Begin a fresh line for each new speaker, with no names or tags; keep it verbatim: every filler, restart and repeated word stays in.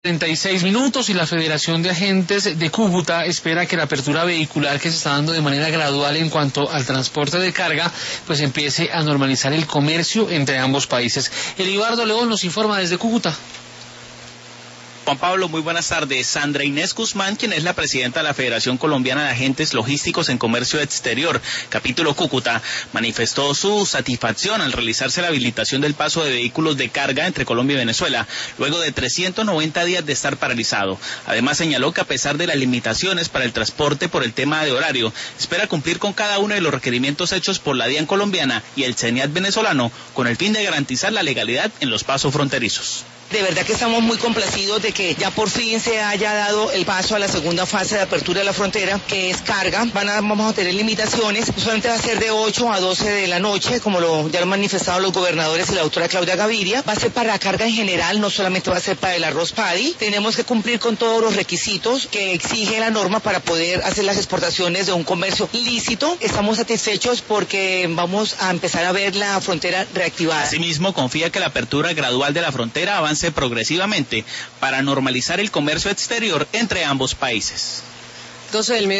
treinta y seis minutos y la Federación de Agentes de Cúcuta espera que la apertura vehicular que se está dando de manera gradual en cuanto al transporte de carga, pues empiece a normalizar el comercio entre ambos países. Elibardo León nos informa desde Cúcuta.
Juan Pablo, muy buenas tardes. Sandra Inés Guzmán, quien es la presidenta de la Federación Colombiana de Agentes Logísticos en Comercio Exterior, capítulo Cúcuta, manifestó su satisfacción al realizarse la habilitación del paso de vehículos de carga entre Colombia y Venezuela, luego de trescientos noventa días de estar paralizado. Además señaló que a pesar de las limitaciones para el transporte por el tema de horario, espera cumplir con cada uno de los requerimientos hechos por la DIAN colombiana y el CENIAT venezolano, con el fin de garantizar la legalidad en los pasos fronterizos.
De verdad que estamos muy complacidos de que ya por fin se haya dado el paso a la segunda fase de apertura de la frontera, que es carga. Van a, vamos a tener limitaciones, solamente va a ser de ocho a doce de la noche, como lo ya lo han manifestado los gobernadores y la doctora Claudia Gaviria. Va a ser para la carga en general, no solamente va a ser para el arroz paddy. Tenemos que cumplir con todos los requisitos que exige la norma para poder hacer las exportaciones de un comercio lícito. Estamos satisfechos porque vamos a empezar a ver la frontera reactivada.
Asimismo, confía que la apertura gradual de la frontera avance progresivamente para normalizar el comercio exterior entre ambos países.
Entonces, el